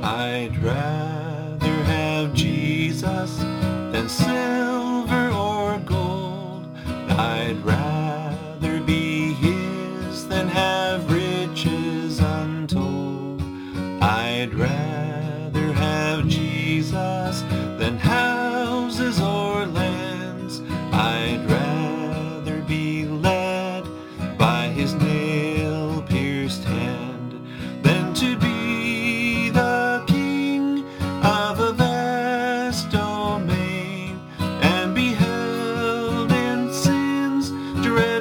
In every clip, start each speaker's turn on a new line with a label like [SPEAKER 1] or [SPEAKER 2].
[SPEAKER 1] I'd rather have Jesus than silver or gold. I'd rather be his than have riches untold. I'd rather have Jesus than houses or lands. I'd rather be led by his nail-pierced hand than to be the king of a vast domain and be held in sin's dread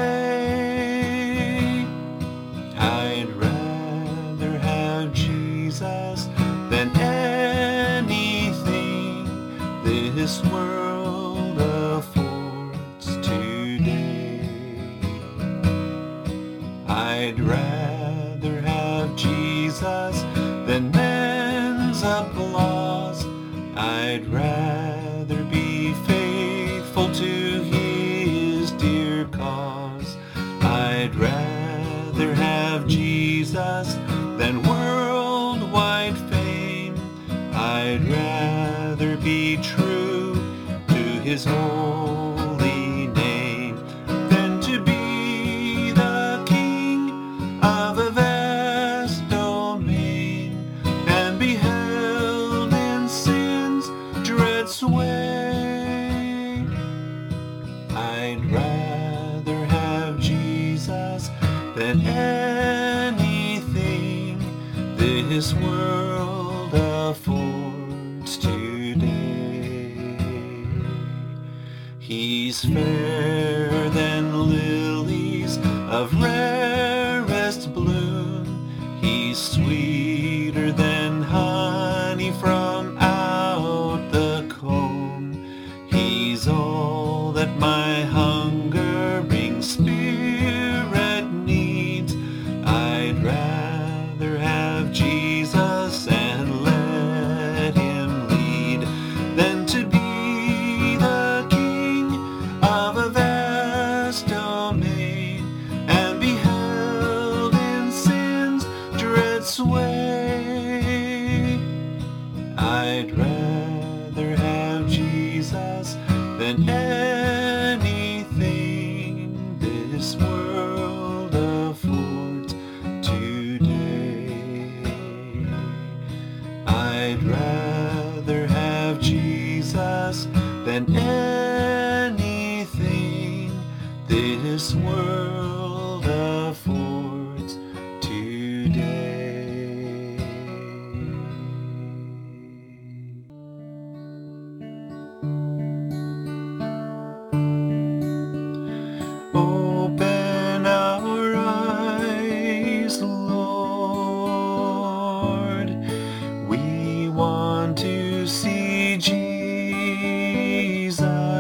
[SPEAKER 1] sway. I'd rather have Jesus than anything this world affords today. I'd rather have Jesus than men's applause. I'd rather be faithful to his dear cause. I'd rather have Jesus than worldwide fame. I'd rather be true to his holy name than to be the king of a vast domain and be held in sin's dread sway. I'd rather have Jesus than anything this world affords today. He's fairer than lilies of rarest bloom. He's sweeter than honey from out the comb. He's all that my hungering spirit needs. I'd rather have Jesus and let him lead than to be the king of a vast domain and be held in sin's dread sway. I'd rather have Jesus than anything this world affords today. I'd rather have Jesus than anything this world affords today. Open our eyes, Lord. We want to see Jesus,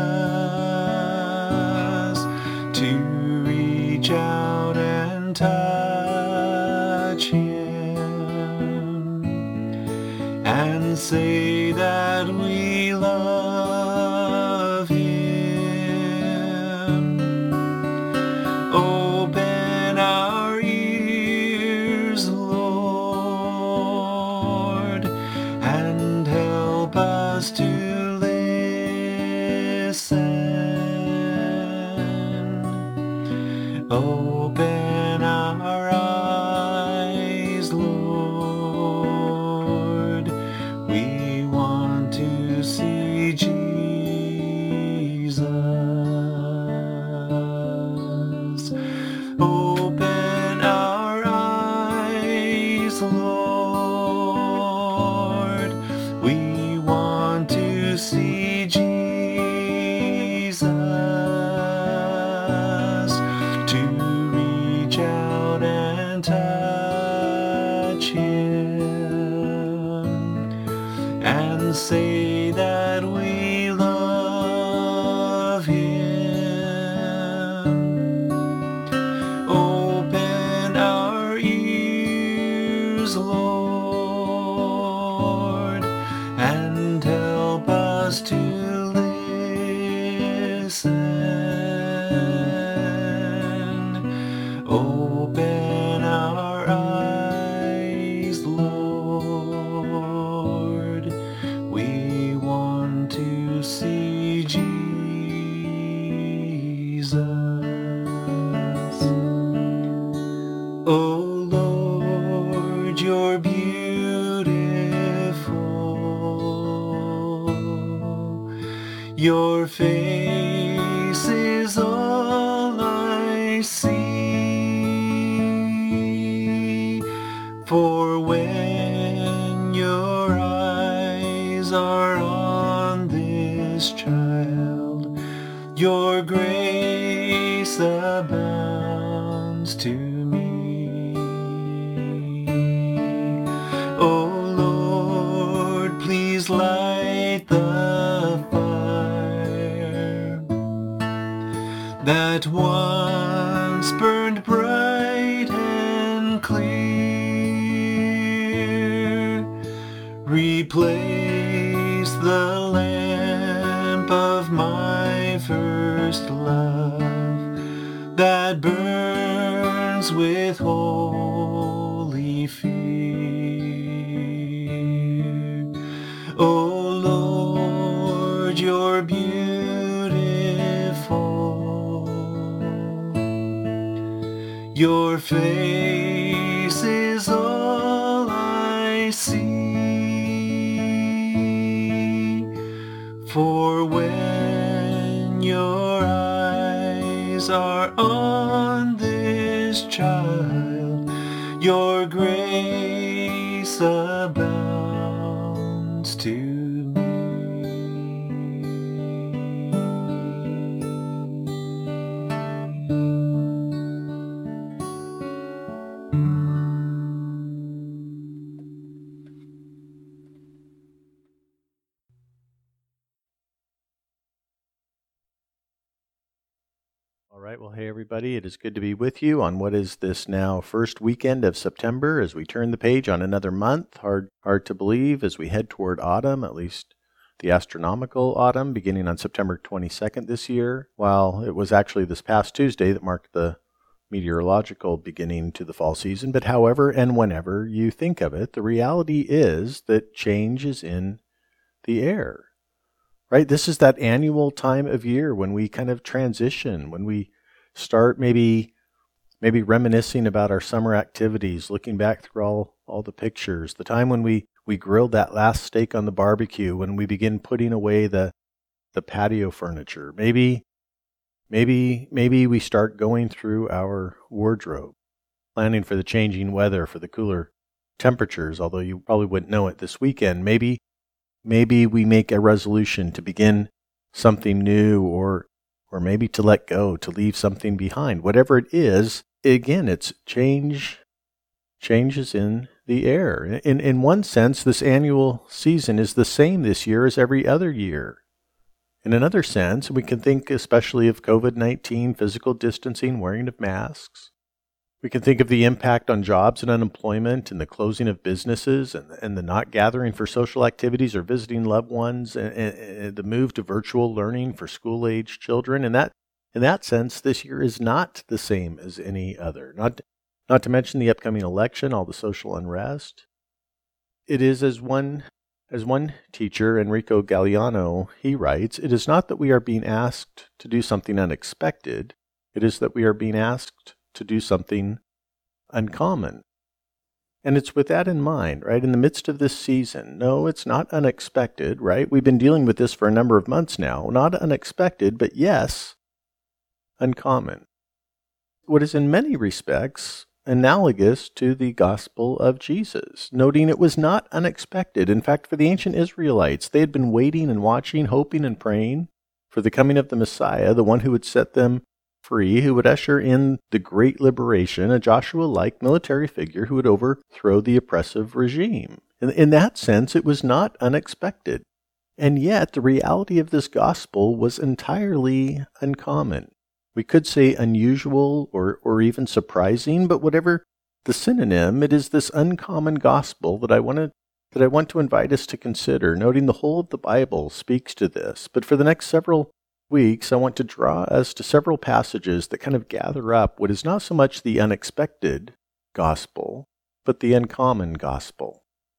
[SPEAKER 1] to reach out and touch him and say that we love him. Open our ears, Lord, and help us to listen. Open our eyes, Lord. We want to see Jesus. Open our eyes, Lord. We want to see Jesus, to reach out and touch him and say that we love him. Open our ears, Lord, and help us to listen. Open our eyes, Lord. Your face is all I see. For when your eyes are on this child, your grace abounds to me. O Lord, please light the fire that once burned bright and clear. Replace the lamp of my first love that burns with holy fear. O Lord, you're beautiful. Your face is all I see. For when your eyes are on this child, your grace abounds to me.
[SPEAKER 2] All right, well, hey everybody, it is good to be with you on what is this now first weekend of September as we turn the page on another month. Hard to believe as we head toward autumn, at least the astronomical autumn, beginning on September 22nd this year, while it was actually this past Tuesday that marked the meteorological beginning to the fall season. But however and whenever you think of it, the reality is that change is in the air. Right? This is that annual time of year when we kind of transition, when we start maybe reminiscing about our summer activities, looking back through all the pictures, the time when we grilled that last steak on the barbecue, when we begin putting away the patio furniture. Maybe we start going through our wardrobe, planning for the changing weather, for the cooler temperatures, although you probably wouldn't know it this weekend. Maybe we make a resolution to begin something new, or maybe to let go, to leave something behind. Whatever it is, again, it's change. Change is in the air. In one sense, this annual season is the same this year as every other year. In another sense, we can think especially of COVID-19, physical distancing, wearing of masks. We can think of the impact on jobs and unemployment and the closing of businesses and the not gathering for social activities or visiting loved ones and the move to virtual learning for school-age children. And in that sense, this year is not the same as any other. Not to mention the upcoming election, all the social unrest. It is as one teacher, Enrico Galliano, he writes, "It is not that we are being asked to do something unexpected. It is that we are being asked to do something uncommon." And it's with that in mind, right? In the midst of this season, no, it's not unexpected, right? We've been dealing with this for a number of months now. Not unexpected, but yes, uncommon. What is in many respects analogous to the gospel of Jesus, noting it was not unexpected. In fact, for the ancient Israelites, they had been waiting and watching, hoping and praying for the coming of the Messiah, the one who would set them free, who would usher in the great liberation, a Joshua-like military figure who would overthrow the oppressive regime. In that sense, it was not unexpected. And yet, the reality of this gospel was entirely uncommon. We could say unusual or even surprising, but whatever the synonym, it is this uncommon gospel that I want to invite us to consider, noting the whole of the Bible speaks to this. But for the next several weeks, I want to draw us to several passages that kind of gather up what is not so much the unexpected gospel, but the uncommon gospel.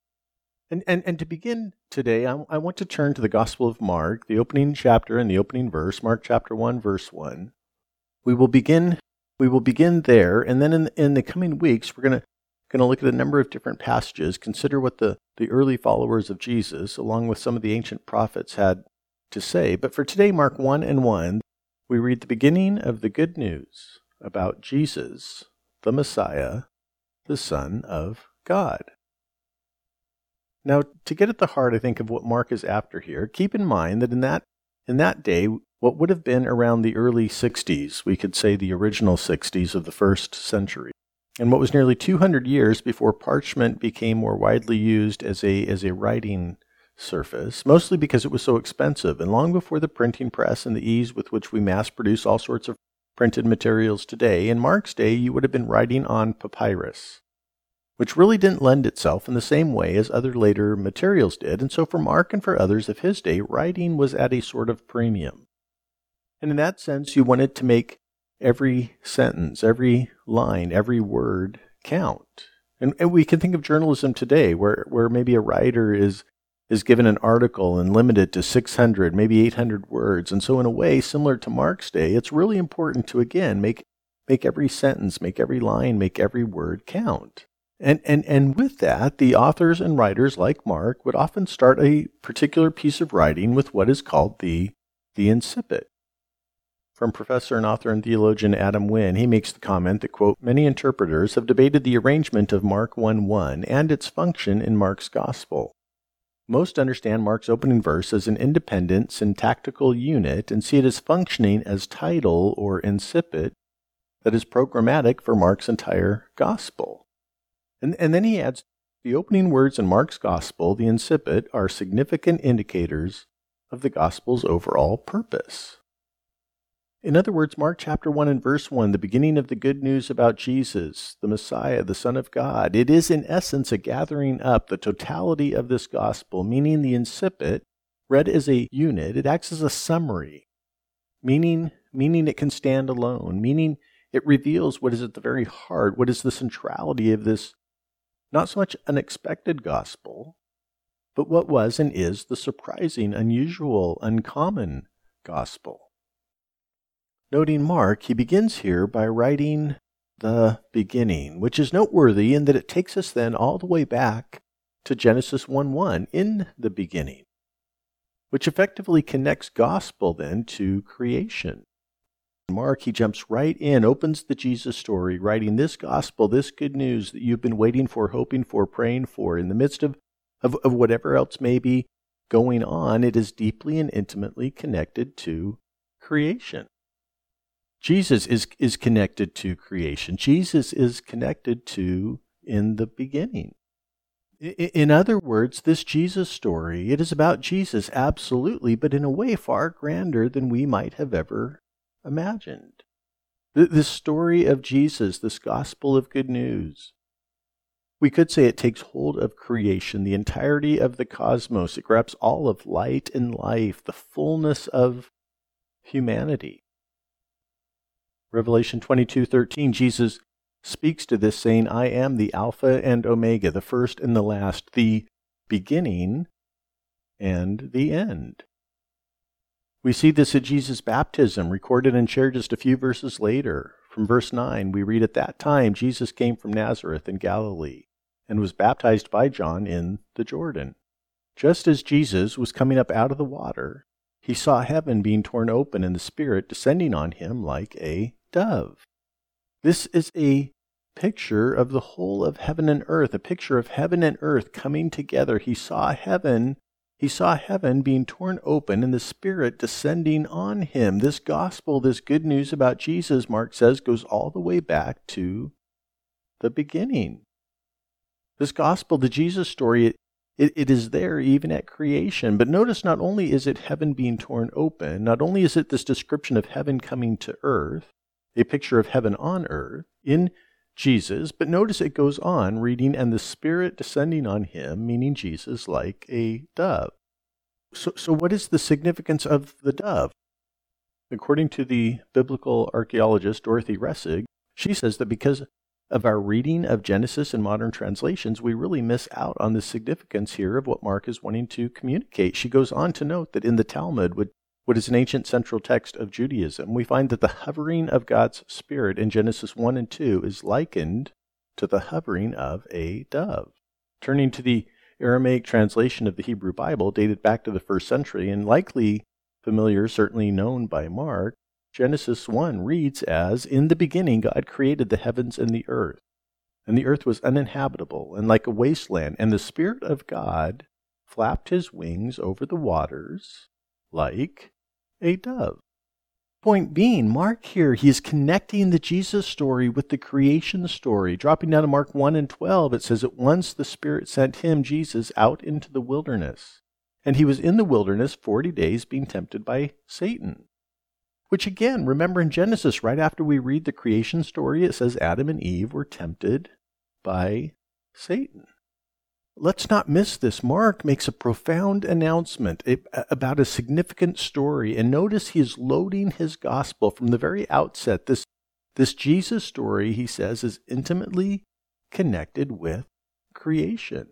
[SPEAKER 2] And to begin today, I want to turn to the Gospel of Mark, the opening chapter and the opening verse, Mark chapter 1, verse 1. We will begin there, and then in the coming weeks, we're going to look at a number of different passages, consider what the early followers of Jesus, along with some of the ancient prophets, had to say. But for today, Mark 1 and 1, we read the beginning of the good news about Jesus, the Messiah, the Son of God. Now, to get at the heart, I think, of what Mark is after here, keep in mind that in that day, what would have been around the early 60s, we could say the original 60s of the first century, and what was nearly 200 years before parchment became more widely used as a writing surface, mostly because it was so expensive, and long before the printing press and the ease with which we mass produce all sorts of printed materials today, in Mark's day you would have been writing on papyrus, which really didn't lend itself in the same way as other later materials did, and so for Mark and for others of his day, writing was at a sort of premium. And in that sense, you wanted to make every sentence, every line, every word count. And we can think of journalism today where maybe a writer is given an article and limited to 600, maybe 800 words. And so in a way, similar to Mark's day, it's really important to, again, make every sentence, make every line, make every word count. And with that, the authors and writers like Mark would often start a particular piece of writing with what is called the incipit. From professor and author and theologian Adam Wynne, he makes the comment that, quote, many interpreters have debated the arrangement of Mark 1:1 and its function in Mark's gospel. Most understand Mark's opening verse as an independent syntactical unit and see it as functioning as title or incipit that is programmatic for Mark's entire gospel. And then he adds, the opening words in Mark's gospel, the incipit, are significant indicators of the gospel's overall purpose. In other words, Mark chapter 1 and verse 1, the beginning of the good news about Jesus, the Messiah, the Son of God, it is in essence a gathering up the totality of this gospel, meaning the incipit, read as a unit, it acts as a summary, meaning it can stand alone, meaning it reveals what is at the very heart, what is the centrality of this not so much unexpected gospel, but what was and is the surprising, unusual, uncommon gospel. Noting Mark, he begins here by writing the beginning, which is noteworthy in that it takes us then all the way back to Genesis 1:1, in the beginning, which effectively connects gospel then to creation. Mark, he jumps right in, opens the Jesus story, writing this gospel, this good news that you've been waiting for, hoping for, praying for. In the midst of whatever else may be going on, it is deeply and intimately connected to creation. Jesus is connected to creation. Jesus is connected to in the beginning. In other words, this Jesus story, it is about Jesus, absolutely, but in a way far grander than we might have ever imagined. This story of Jesus, this gospel of good news, we could say it takes hold of creation, the entirety of the cosmos. It grabs all of light and life, the fullness of humanity. Revelation 22:13, Jesus speaks to this saying, I am the Alpha and Omega, the first and the last, the beginning and the end. We see this at Jesus' baptism, recorded and shared just a few verses later. From verse 9, we read, at that time Jesus came from Nazareth in Galilee and was baptized by John in the Jordan. Just as Jesus was coming up out of the water, he saw heaven being torn open and the Spirit descending on him like a dove. This is a picture of the whole of heaven and earth, a picture of heaven and earth coming together. He saw heaven being torn open and the Spirit descending on him. This gospel, this good news about Jesus, Mark says, goes all the way back to the beginning. This gospel, the Jesus story, it is there even at creation. But notice, not only is it heaven being torn open, not only is it this description of heaven coming to earth, a picture of heaven on earth in Jesus, but notice it goes on reading, and the Spirit descending on him, meaning Jesus, like a dove. So what is the significance of the dove? According to the biblical archaeologist Dorothy Ressig, she says that because of our reading of Genesis in modern translations, we really miss out on the significance here of what Mark is wanting to communicate. She goes on to note that in the Talmud, what is an ancient central text of Judaism, we find that the hovering of God's Spirit in Genesis 1 and 2 is likened to the hovering of a dove. Turning to the Aramaic translation of the Hebrew Bible, dated back to the 1st century, and likely familiar, certainly known by Mark, Genesis 1 reads as, "In the beginning God created the heavens and the earth was uninhabitable and like a wasteland, and the Spirit of God flapped his wings over the waters like a dove." Point being, Mark here, he is connecting the Jesus story with the creation story. Dropping down to Mark 1 and 12, it says, "At once the Spirit sent him, Jesus, out into the wilderness. And he was in the wilderness 40 days being tempted by Satan." Which again, remember in Genesis, right after we read the creation story, it says Adam and Eve were tempted by Satan. Let's not miss this. Mark makes a profound announcement about a significant story. And notice he is loading his gospel from the very outset. This Jesus story, he says, is intimately connected with creation.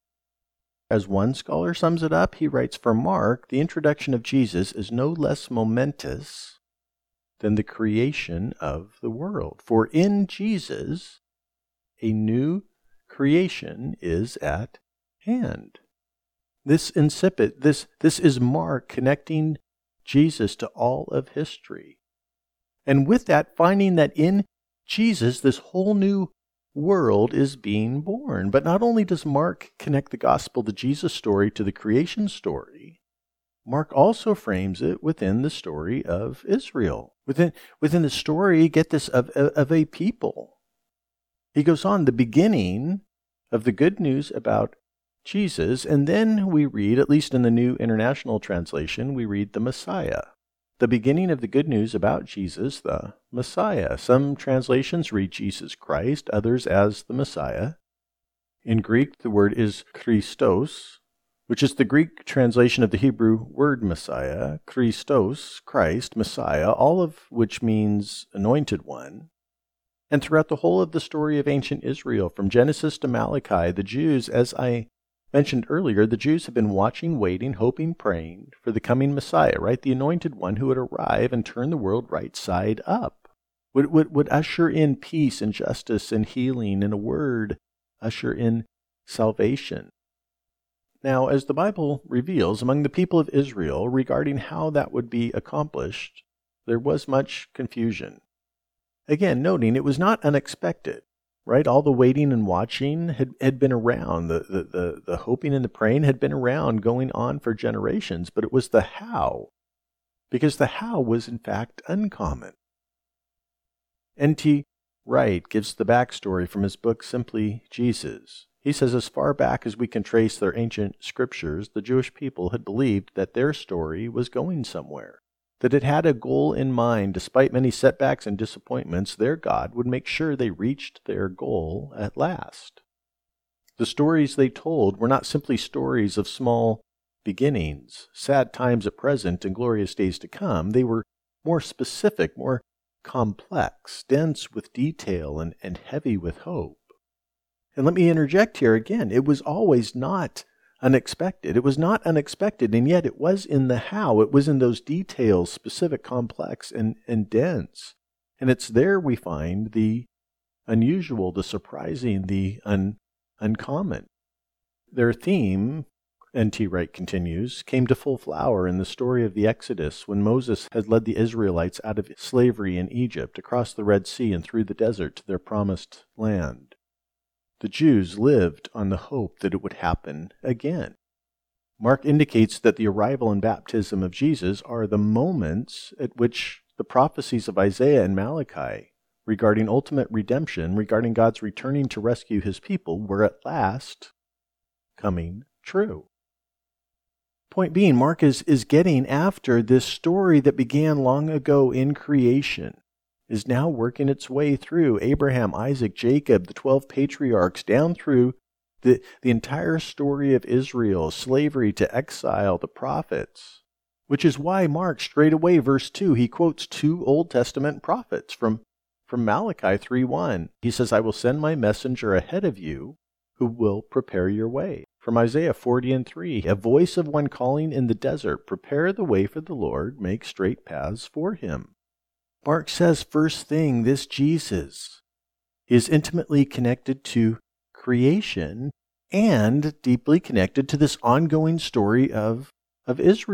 [SPEAKER 2] As one scholar sums it up, he writes, "For Mark, the introduction of Jesus is no less momentous than the creation of the world. For in Jesus, a new creation is at hand." This incipit, this is Mark connecting Jesus to all of history. And with that, finding that in Jesus, this whole new world is being born. But not only does Mark connect the gospel, the Jesus story, to the creation story, Mark also frames it within the story of Israel. Within the story, get this, of a people. He goes on, the beginning of the good news about Jesus, and then we read, at least in the New International Translation, we read the Messiah. The beginning of the good news about Jesus, the Messiah. Some translations read Jesus Christ, others as the Messiah. In Greek, the word is Christos, which is the Greek translation of the Hebrew word Messiah. Christos, Christ, Messiah, all of which means anointed one. And throughout the whole of the story of ancient Israel, from Genesis to Malachi, the Jews, as I mentioned earlier, the Jews have been watching, waiting, hoping, praying for the coming Messiah, right? The anointed one who would arrive and turn the world right side up, would usher in peace and justice and healing, in a word, usher in salvation. Now, as the Bible reveals, among the people of Israel regarding how that would be accomplished, there was much confusion. Again, noting it was not unexpected, right? All the waiting and watching had been around. The hoping and the praying had been around, going on for generations, but it was the how, because the how was in fact uncommon. N.T. Wright gives the backstory from his book, Simply Jesus. He says, as far back as we can trace their ancient scriptures, the Jewish people had believed that their story was going somewhere, that it had a goal in mind. Despite many setbacks and disappointments, their God would make sure they reached their goal at last. The stories they told were not simply stories of small beginnings, sad times at present, and glorious days to come. They were more specific, more complex, dense with detail, and heavy with hope. And let me interject here again. It was always not unexpected. It was not unexpected, and yet it was in the how. It was in those details, specific, complex, and dense. And it's there we find the unusual, the surprising, the uncommon. Their theme, N.T. Wright continues, came to full flower in the story of the Exodus, when Moses had led the Israelites out of slavery in Egypt, across the Red Sea and through the desert to their promised land. The Jews lived on the hope that it would happen again. Mark indicates that the arrival and baptism of Jesus are the moments at which the prophecies of Isaiah and Malachi regarding ultimate redemption, regarding God's returning to rescue his people, were at last coming true. Point being, Mark is getting after this story that began long ago in creation, is now working its way through Abraham, Isaac, Jacob, the 12 patriarchs, down through the entire story of Israel, slavery to exile, the prophets, which is why Mark, straight away, verse 2, he quotes 2 Old Testament prophets from Malachi 3:1. He says, I will send my messenger ahead of you who will prepare your way. From Isaiah 40:3, a voice of one calling in the desert, prepare the way for the Lord, make straight paths for him. Mark says, first thing, this Jesus is intimately connected to creation and deeply connected to this ongoing story of Israel.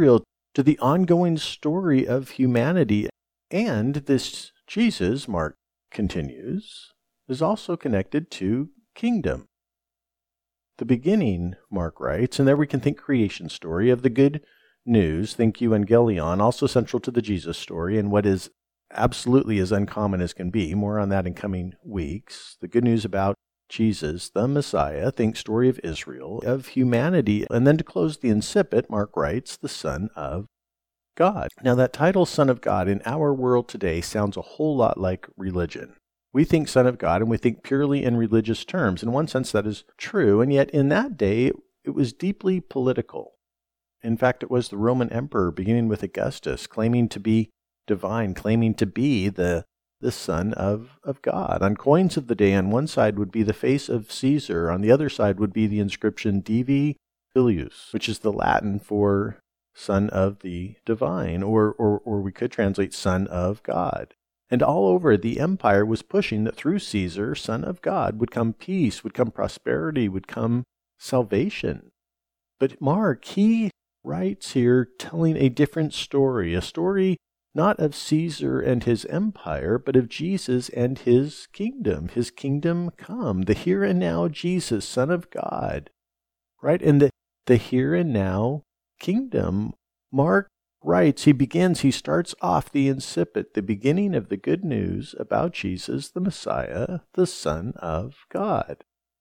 [SPEAKER 2] to the ongoing story of humanity. And this Jesus, Mark continues, is also connected to kingdom. The beginning, Mark writes, and there we can think creation story of the good news, think euangelion, also central to the Jesus story, and what is absolutely as uncommon as can be. More on that in coming weeks. The good news about Jesus, the Messiah, think story of Israel, of humanity, and then to close the incipit, Mark writes, the Son of God. Now that title, Son of God, in our world today sounds a whole lot like religion. We think Son of God, and we think purely in religious terms. In one sense, that is true, and yet in that day, it was deeply political. In fact, it was the Roman emperor, beginning with Augustus, claiming to be divine, claiming to be the Son of God. On coins of the day, on one side would be the face of Caesar, on the other side would be the inscription Divi Filius, which is the Latin for Son of the Divine, or we could translate Son of God. And all over the empire was pushing that through Caesar, Son of God, would come peace, would come prosperity, would come salvation. But Mark, he writes here telling a different story, a story not of Caesar and his empire, but of Jesus and his kingdom come, the here and now Jesus, Son of God, right? And the here and now kingdom. Mark writes, he starts off the incipit, the beginning of the good news about Jesus, the Messiah, the Son of God.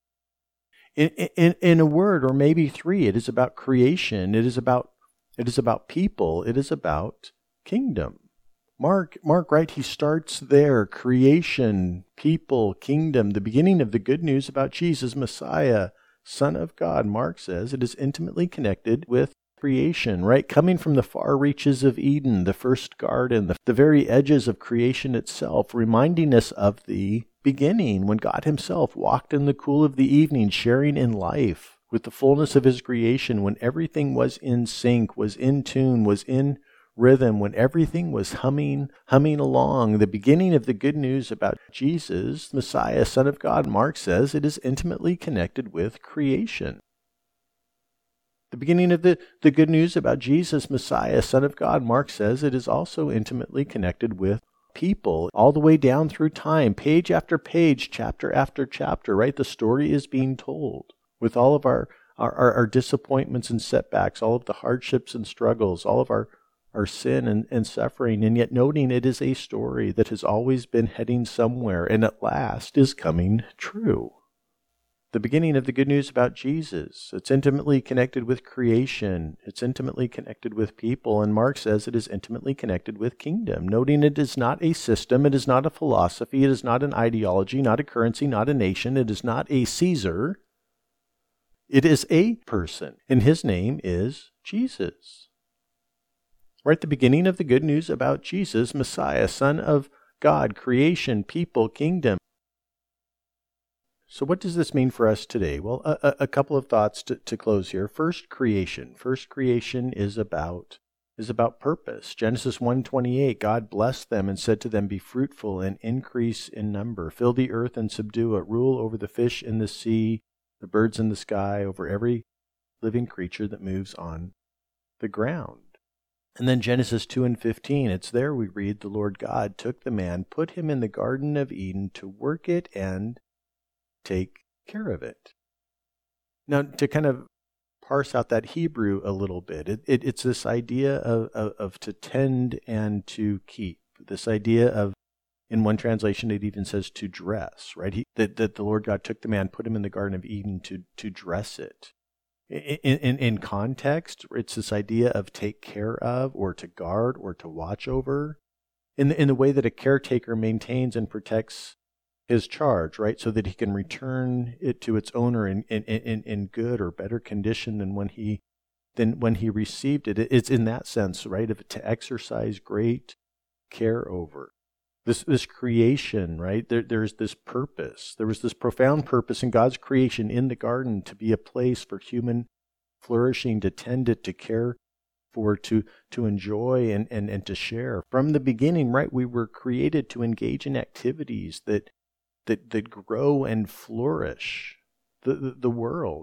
[SPEAKER 2] In a word, or maybe three, it is about creation, it is about people, it is about kingdom. Mark, right, he starts there, creation, people, kingdom, the beginning of the good news about Jesus, Messiah, Son of God. Mark says it is intimately connected with creation, right? Coming from the far reaches of Eden, the first garden, the very edges of creation itself, reminding us of the beginning when God himself walked in the cool of the evening, sharing in life with the fullness of his creation, when everything was in sync, was in tune, was in rhythm, when everything was humming along. The beginning of the good news about Jesus, Messiah, Son of God, Mark says it is intimately connected with creation. The beginning of the good news about Jesus, Messiah, Son of God, Mark says it is also intimately connected with people, all the way down through time, page after page, chapter after chapter, right? The story is being told with all of our disappointments and setbacks, all of the hardships and struggles, all of our sin and suffering, and yet noting it is a story that has always been heading somewhere and at last is coming true. The beginning of the good news about Jesus, it's intimately connected with creation, it's intimately connected with people, and Mark says it is intimately connected with kingdom, noting it is not a system, it is not a philosophy, it is not an ideology, not a currency, not a nation, it is not a Caesar, it is a person, and his name is Jesus. Right, the beginning of the good news about Jesus, Messiah, Son of God, creation, people, kingdom. So what does this mean for us today? Well, a couple of thoughts to close here. First, creation. First, creation is about purpose. Genesis 1:28, God blessed them and said to them, be fruitful and increase in number. Fill the earth and subdue it. Rule over the fish in the sea, the birds in the sky, over every living creature that moves on the ground. And then Genesis 2:15, it's there we read, the Lord God took the man, put him in the Garden of Eden to work it and take care of it. Now, to kind of parse out that Hebrew a little bit, it's this idea of to tend and to keep. This idea of, in one translation, it even says to dress, right? That the Lord God took the man, put him in the Garden of Eden to dress it. In context, it's this idea of take care of, or to guard, or to watch over, in the way that a caretaker maintains and protects his charge, right, so that he can return it to its owner in good or better condition than when he received it. It's in that sense, right, of to exercise great care over. This creation, right, there's this purpose. There was this profound purpose in God's creation in the garden to be a place for human flourishing, to tend it, to care for, to enjoy and to share. From the beginning, right, we were created to engage in activities that grow and flourish the world,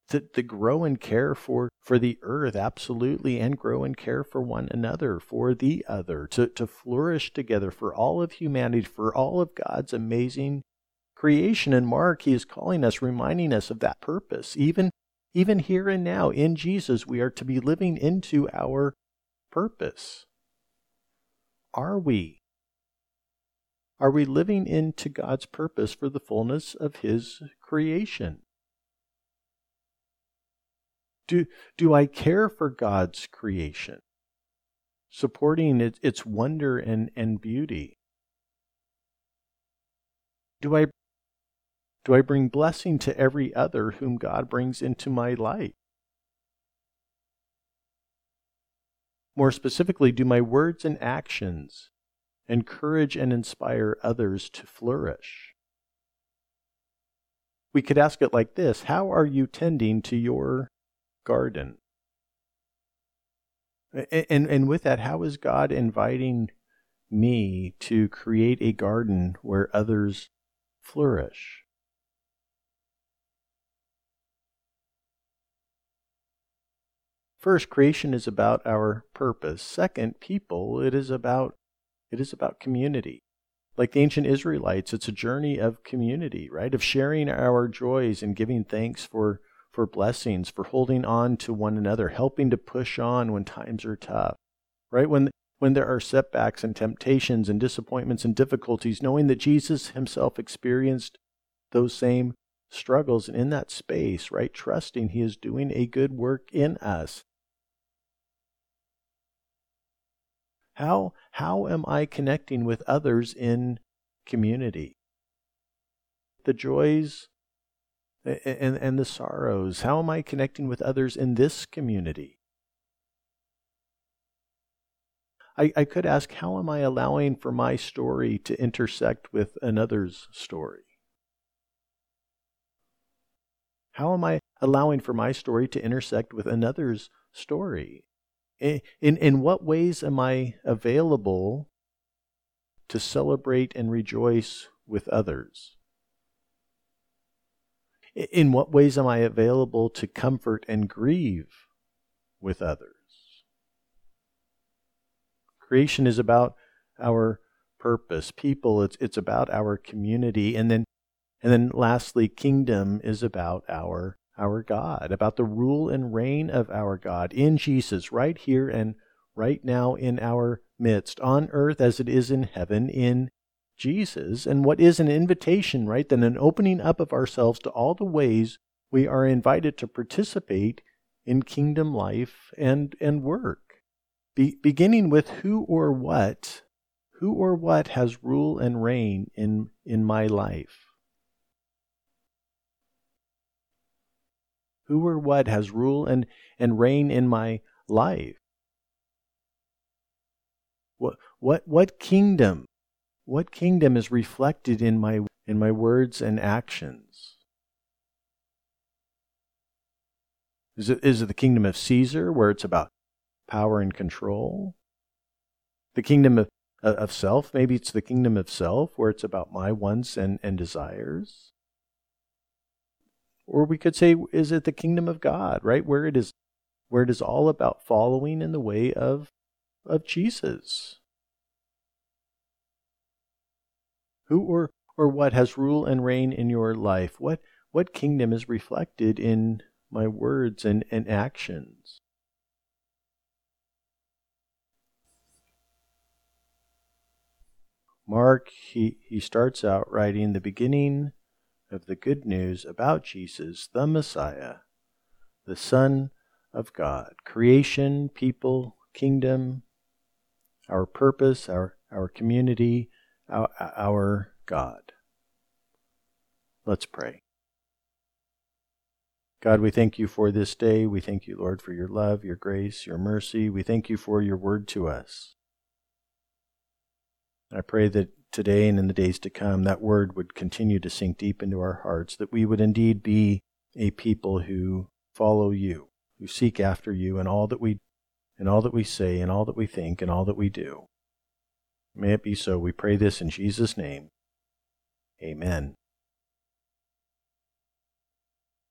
[SPEAKER 2] to grow and care for the earth, absolutely, and grow and care for one another, for the other, to flourish together, for all of humanity, for all of God's amazing creation. And Mark, he is calling us, reminding us of that purpose. Even here and now, in Jesus, we are to be living into our purpose. Are we? Are we living into God's purpose for the fullness of His creation? Do I care for God's creation, supporting its wonder and beauty? Do I bring blessing to every other whom God brings into my life? More specifically, do my words and actions encourage and inspire others to flourish? We could ask it like this: how are you tending to your garden? And with that, how is God inviting me to create a garden where others flourish? First, creation is about our purpose. Second, people, it is about community. Like the ancient Israelites, it's a journey of community, right? Of sharing our joys and giving thanks for blessings, for holding on to one another, helping to push on when times are tough, right? When there are setbacks and temptations and disappointments and difficulties, knowing that Jesus himself experienced those same struggles, and in that space, right, trusting he is doing a good work in us. How am I connecting with others in community? The joys and the sorrows. How am I connecting with others in this community? I could ask, how am I allowing for my story to intersect with another's story? How am I allowing for my story to intersect with another's story? In what ways am I available to celebrate and rejoice with others? In what ways am I available to comfort and grieve with others? Creation is about our purpose. People, it's about our community. And then lastly, kingdom is about our God, about the rule and reign of our God in Jesus, right here and right now in our midst, on earth as it is in heaven, in Jesus. And what is an invitation, right? Then an opening up of ourselves to all the ways we are invited to participate in kingdom life and work. Beginning with who or what has rule and reign in my life. Who or what has rule and reign in my life? What kingdom? What kingdom is reflected in my words and actions? Is it the kingdom of Caesar, where it's about power and control? The kingdom of self? Maybe it's the kingdom of self, where it's about my wants and desires. Or we could say, is it the kingdom of God, right? Where it is all about following in the way of Jesus. Who or what has rule and reign in your life? What kingdom is reflected in my words and actions? Mark, he starts out writing the beginning of the good news about Jesus, the Messiah, the Son of God. Creation, people, kingdom, our purpose, our community, our God. Let's pray. God, we thank you for this day. We thank you, Lord, for your love, your grace, your mercy. We thank you for your word to us. I pray that today and in the days to come, that word would continue to sink deep into our hearts, that we would indeed be a people who follow you, who seek after you in all that we say, and all that we think, and all that we do. May it be so. We pray this in Jesus' name. Amen.